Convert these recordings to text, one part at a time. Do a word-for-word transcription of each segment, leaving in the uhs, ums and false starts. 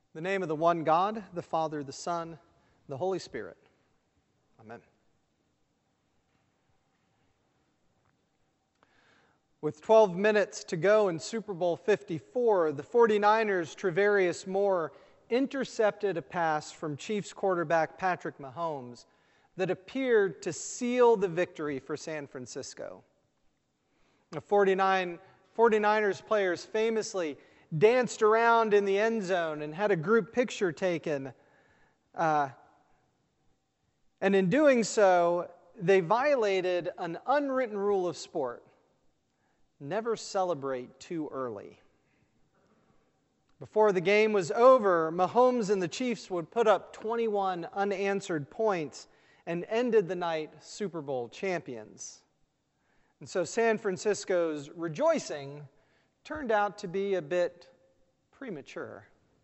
In the name of the one God, the Father, the Son, the Holy Spirit. Amen. With twelve minutes to go in Super Bowl fifty-four, the 49ers' Travarius Moore intercepted a pass from Chiefs quarterback Patrick Mahomes that appeared to seal the victory for San Francisco. The 49, 49ers players famously danced around in the end zone and had a group picture taken. Uh, and in doing so, they violated an unwritten rule of sport. Never celebrate too early. Before the game was over, Mahomes and the Chiefs would put up twenty-one unanswered points and ended the night Super Bowl champions. And so San Francisco's rejoicing turned out to be a bit premature.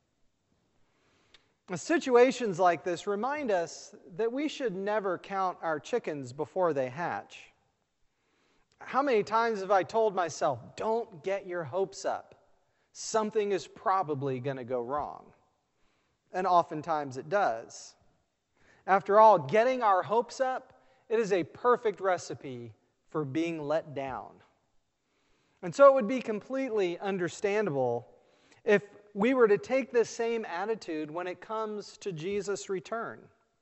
Situations like this remind us that we should never count our chickens before they hatch. How many times have I told myself, don't get your hopes up. Something is probably going to go wrong. And oftentimes it does. After all, getting our hopes up, it is a perfect recipe for being let down. And so it would be completely understandable if we were to take this same attitude when it comes to Jesus' return.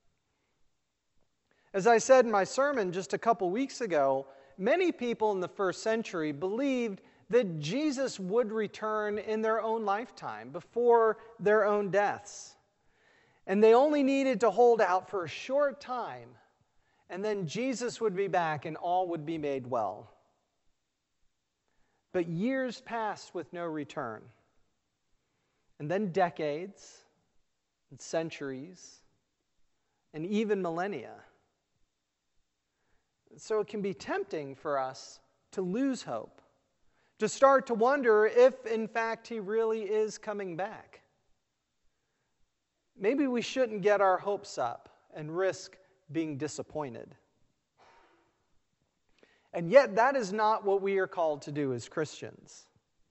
As I said in my sermon just a couple weeks ago, many people in the first century believed that Jesus would return in their own lifetime, before their own deaths. And they only needed to hold out for a short time, and then Jesus would be back and all would be made well. But years passed with no return. And then decades, and centuries, and even millennia. So it can be tempting for us to lose hope, to start to wonder if, in fact, he really is coming back. Maybe we shouldn't get our hopes up and risk being disappointed. And yet, that is not what we are called to do as Christians.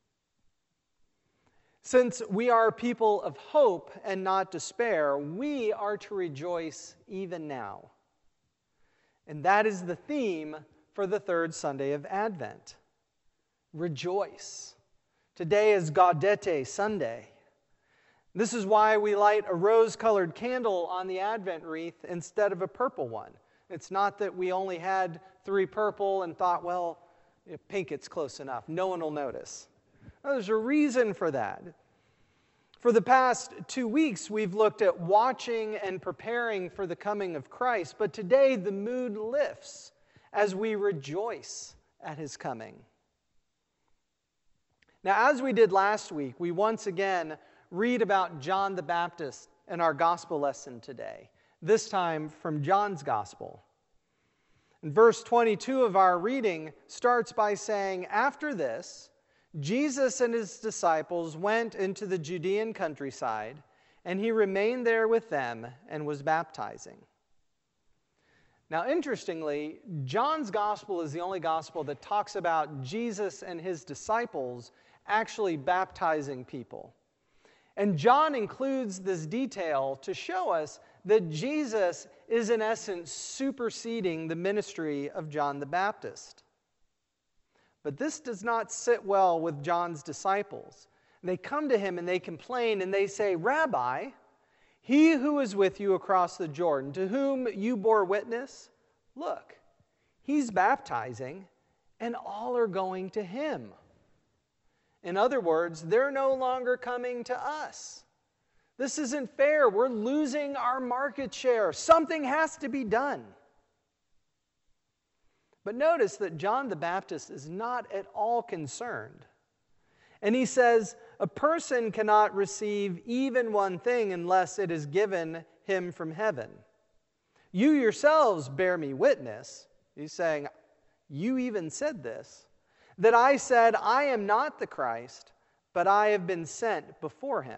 Since we are people of hope and not despair, we are to rejoice even now. And that is the theme for the third Sunday of Advent. Rejoice. Today is Gaudete Sunday. This is why we light a rose-colored candle on the Advent wreath instead of a purple one. It's not that we only had three purple and thought, well, pink, it's close enough. No one will notice. No, there's a reason for that. For the past two weeks, we've looked at watching and preparing for the coming of Christ, but today the mood lifts as we rejoice at his coming. Now, as we did last week, we once again read about John the Baptist in our gospel lesson today, this time from John's gospel. And verse twenty-two of our reading starts by saying, "After this, Jesus and his disciples went into the Judean countryside, and he remained there with them and was baptizing." Now, interestingly, John's gospel is the only gospel that talks about Jesus and his disciples actually baptizing people. And John includes this detail to show us that Jesus is in essence superseding the ministry of John the Baptist. But this does not sit well with John's disciples. They come to him and they complain and they say, "Rabbi, he who is with you across the Jordan, to whom you bore witness, look, he's baptizing and all are going to him." In other words, they're no longer coming to us. This isn't fair. We're losing our market share. Something has to be done. But notice that John the Baptist is not at all concerned. And he says, a person cannot receive even one thing unless it is given him from heaven. You yourselves bear me witness. He's saying, you even said this, that I said, I am not the Christ, but I have been sent before him.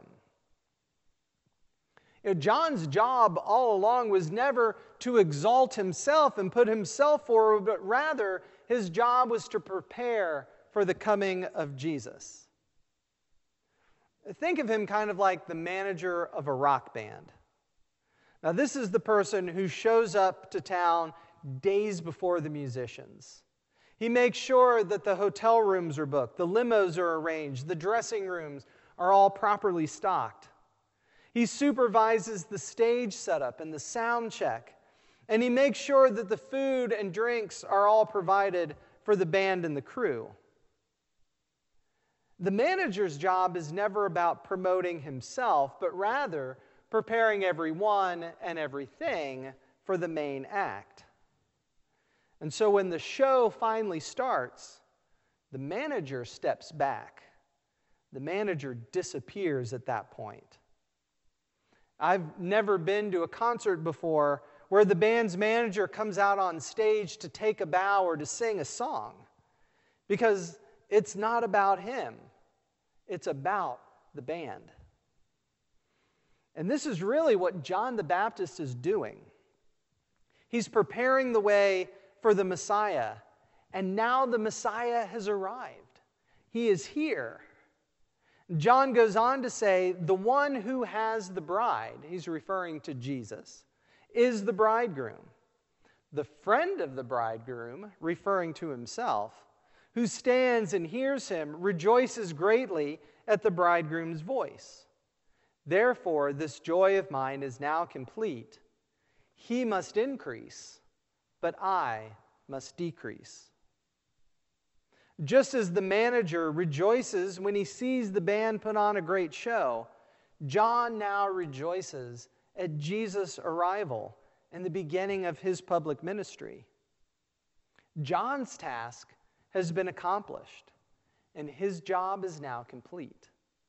You know, John's job all along was never to exalt himself and put himself forward, but rather his job was to prepare for the coming of Jesus. Think of him kind of like the manager of a rock band. Now, this is the person who shows up to town days before the musicians. He makes sure that the hotel rooms are booked, the limos are arranged, the dressing rooms are all properly stocked. He supervises the stage setup and the sound check, and he makes sure that the food and drinks are all provided for the band and the crew. The manager's job is never about promoting himself, but rather preparing everyone and everything for the main act. And so when the show finally starts, the manager steps back. The manager disappears at that point. I've never been to a concert before where the band's manager comes out on stage to take a bow or to sing a song, because it's not about him. It's about the band. And this is really what John the Baptist is doing. He's preparing the way for the Messiah, and now the Messiah has arrived. He is here. John goes on to say, the one who has the bride, he's referring to Jesus, is the bridegroom. The friend of the bridegroom, referring to himself, who stands and hears him, rejoices greatly at the bridegroom's voice. Therefore, this joy of mine is now complete. He must increase, but I must decrease. Just as the manager rejoices when he sees the band put on a great show, John now rejoices at Jesus' arrival and the beginning of his public ministry. John's task has been accomplished, and his job is now complete.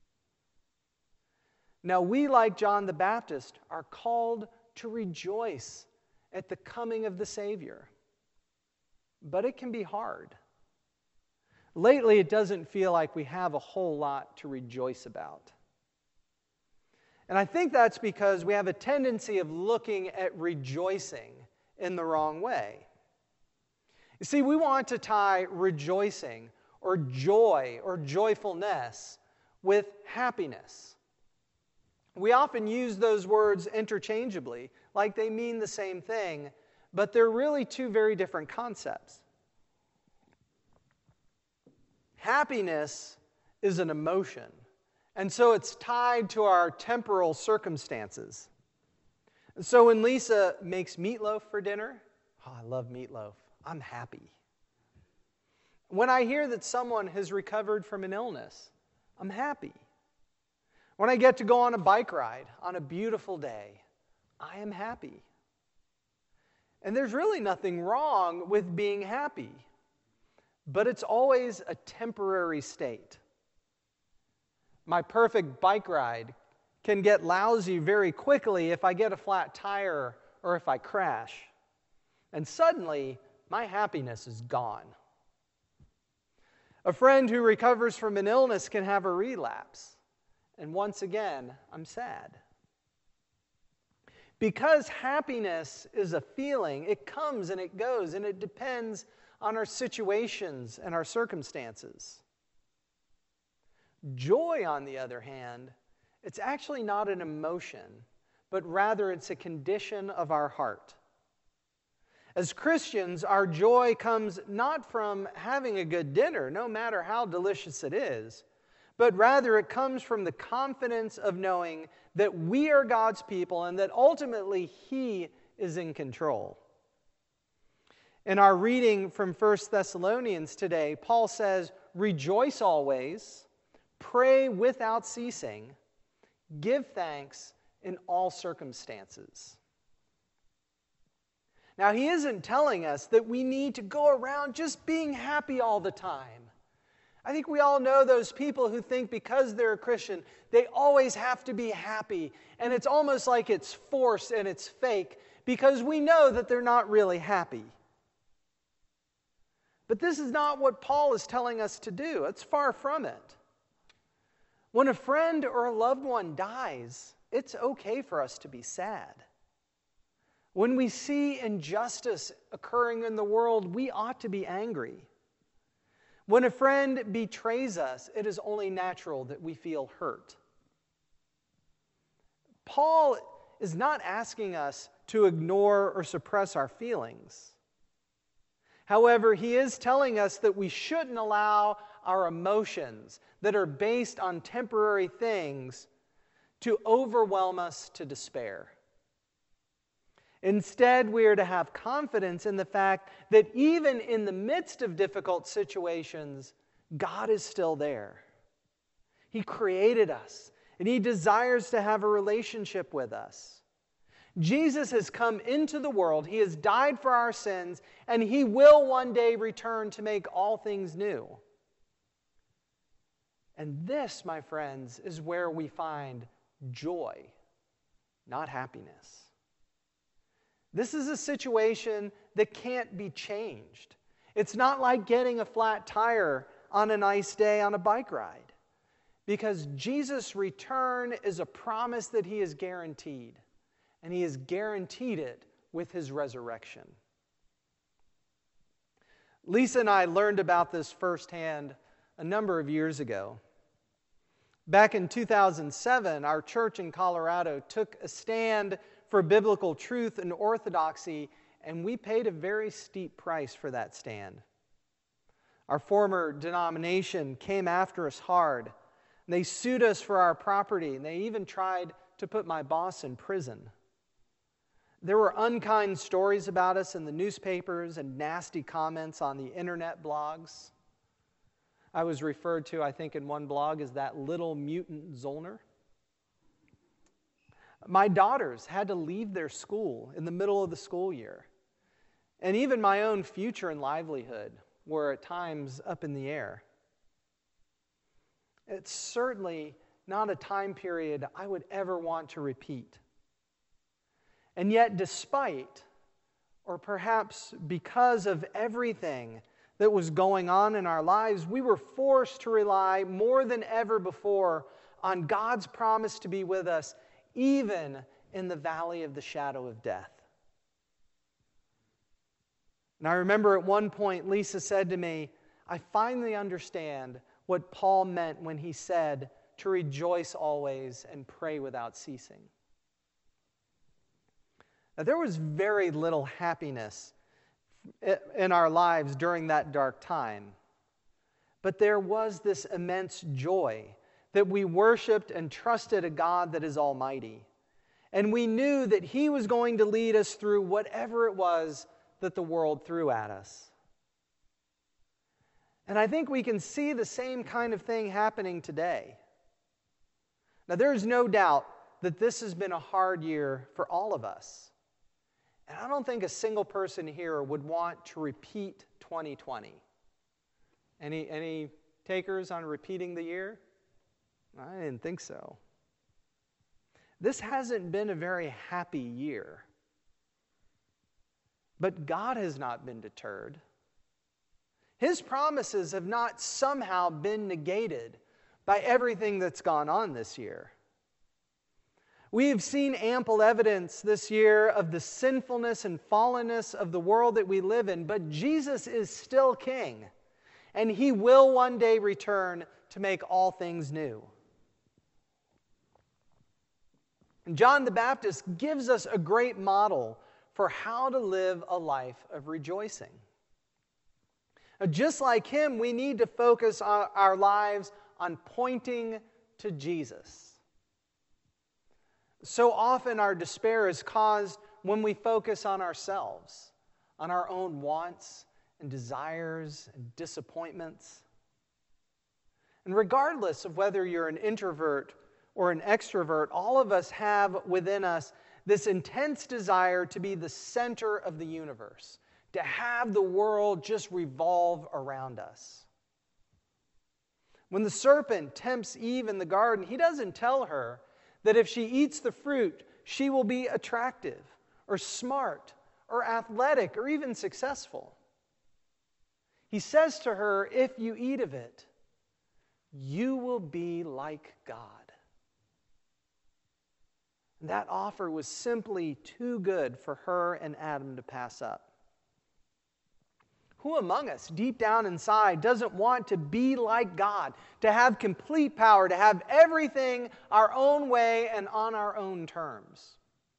Now we, like John the Baptist, are called to rejoice at the coming of the Savior. But it can be hard. Lately, it doesn't feel like we have a whole lot to rejoice about. And I think that's because we have a tendency of looking at rejoicing in the wrong way. You see, we want to tie rejoicing or joy or joyfulness with happiness. We often use those words interchangeably, like they mean the same thing, but they're really two very different concepts. Happiness is an emotion, and so it's tied to our temporal circumstances. And so when Lisa makes meatloaf for dinner, oh, I love meatloaf, I'm happy. When I hear that someone has recovered from an illness, I'm happy. When I get to go on a bike ride on a beautiful day, I am happy. And there's really nothing wrong with being happy. But it's always a temporary state. My perfect bike ride can get lousy very quickly if I get a flat tire or if I crash. And suddenly, my happiness is gone. A friend who recovers from an illness can have a relapse. And once again, I'm sad. Because happiness is a feeling, it comes and it goes, and it depends on our situations and our circumstances. Joy, on the other hand, it's actually not an emotion, but rather it's a condition of our heart. As Christians, our joy comes not from having a good dinner, no matter how delicious it is, but rather it comes from the confidence of knowing that we are God's people and that ultimately He is in control. In our reading from First Thessalonians today, Paul says, "Rejoice always, pray without ceasing, give thanks in all circumstances." Now, he isn't telling us that we need to go around just being happy all the time. I think we all know those people who think because they're a Christian, they always have to be happy, and it's almost like it's forced and it's fake because we know that they're not really happy. But this is not what Paul is telling us to do. It's far from it. When a friend or a loved one dies, it's okay for us to be sad. When we see injustice occurring in the world, we ought to be angry. When a friend betrays us, it is only natural that we feel hurt. Paul is not asking us to ignore or suppress our feelings. However, he is telling us that we shouldn't allow our emotions that are based on temporary things to overwhelm us to despair. Instead, we are to have confidence in the fact that even in the midst of difficult situations, God is still there. He created us, and He desires to have a relationship with us. Jesus has come into the world, He has died for our sins, and He will one day return to make all things new. And this, my friends, is where we find joy, not happiness. This is a situation that can't be changed. It's not like getting a flat tire on a nice day on a bike ride, because Jesus' return is a promise that He has guaranteed, and He has guaranteed it with His resurrection. Lisa and I learned about this firsthand a number of years ago. Back in two thousand seven, our church in Colorado took a stand for biblical truth and orthodoxy, and we paid a very steep price for that stand. Our former denomination came after us hard. They sued us for our property, and they even tried to put my boss in prison. There were unkind stories about us in the newspapers and nasty comments on the internet blogs. I was referred to, I think, in one blog as that little mutant Zollner. My daughters had to leave their school in the middle of the school year. And even my own future and livelihood were at times up in the air. It's certainly not a time period I would ever want to repeat. And yet, despite, or perhaps because of everything that was going on in our lives, we were forced to rely more than ever before on God's promise to be with us, even in the valley of the shadow of death. And I remember at one point, Lisa said to me, I finally understand what Paul meant when he said to rejoice always and pray without ceasing. Now, there was very little happiness in our lives during that dark time, but there was this immense joy that we worshiped and trusted a God that is almighty. And we knew that He was going to lead us through whatever it was that the world threw at us. And I think we can see the same kind of thing happening today. Now, there's no doubt that this has been a hard year for all of us. And I don't think a single person here would want to repeat twenty twenty. Any, any takers on repeating the year? I didn't think so. This hasn't been a very happy year. But God has not been deterred. His promises have not somehow been negated by everything that's gone on this year. We have seen ample evidence this year of the sinfulness and fallenness of the world that we live in, but Jesus is still King, and He will one day return to make all things new. And John the Baptist gives us a great model for how to live a life of rejoicing. Now, just like him, we need to focus our, our lives on pointing to Jesus. So often our despair is caused when we focus on ourselves, on our own wants and desires and disappointments. And regardless of whether you're an introvert or an extrovert, all of us have within us this intense desire to be the center of the universe, to have the world just revolve around us. When the serpent tempts Eve in the garden, he doesn't tell her that if she eats the fruit, she will be attractive or smart or athletic or even successful. He says to her, if you eat of it, you will be like God. And that offer was simply too good for her and Adam to pass up. Who among us, deep down inside, doesn't want to be like God, to have complete power, to have everything our own way and on our own terms?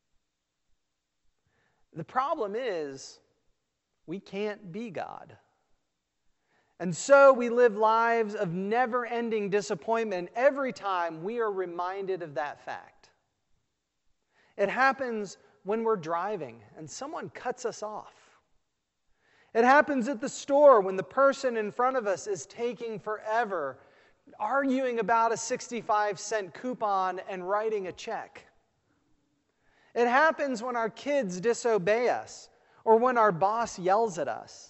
The problem is, we can't be God. And so we live lives of never-ending disappointment every time we are reminded of that fact. It happens when we're driving and someone cuts us off. It happens at the store when the person in front of us is taking forever, arguing about a sixty-five cent coupon and writing a check. It happens when our kids disobey us or when our boss yells at us.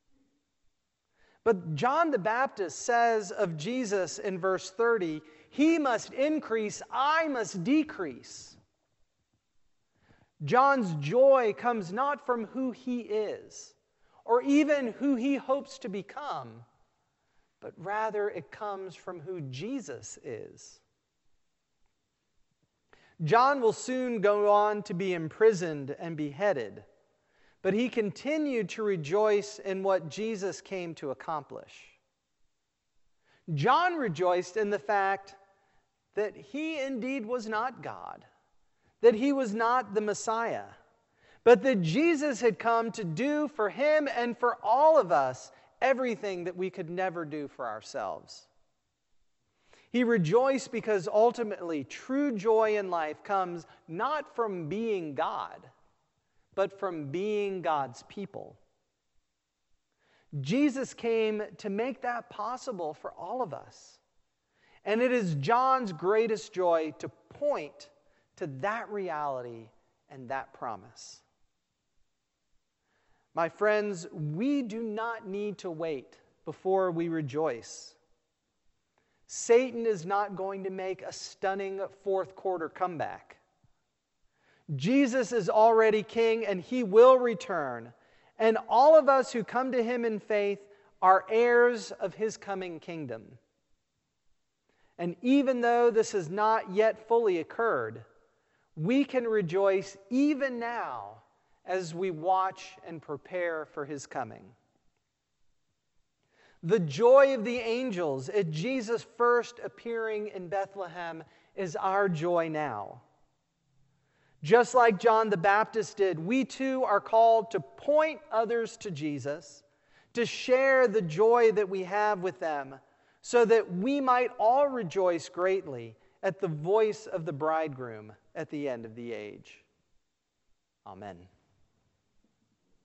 But John the Baptist says of Jesus in verse thirty, "He must increase, I must decrease." John's joy comes not from who he is, or even who he hopes to become, but rather it comes from who Jesus is. John will soon go on to be imprisoned and beheaded, but he continued to rejoice in what Jesus came to accomplish. John rejoiced in the fact that he indeed was not God, that he was not the Messiah, but that Jesus had come to do for him and for all of us everything that we could never do for ourselves. He rejoiced because ultimately true joy in life comes not from being God, but from being God's people. Jesus came to make that possible for all of us. And it is John's greatest joy to point to that reality and that promise. My friends, we do not need to wait before we rejoice. Satan is not going to make a stunning fourth quarter comeback. Jesus is already king and he will return. And all of us who come to him in faith are heirs of his coming kingdom. And even though this has not yet fully occurred, we can rejoice even now as we watch and prepare for his coming. The joy of the angels at Jesus' first appearing in Bethlehem is our joy now. Just like John the Baptist did, we too are called to point others to Jesus, to share the joy that we have with them, so that we might all rejoice greatly at the voice of the bridegroom at the end of the age. Amen.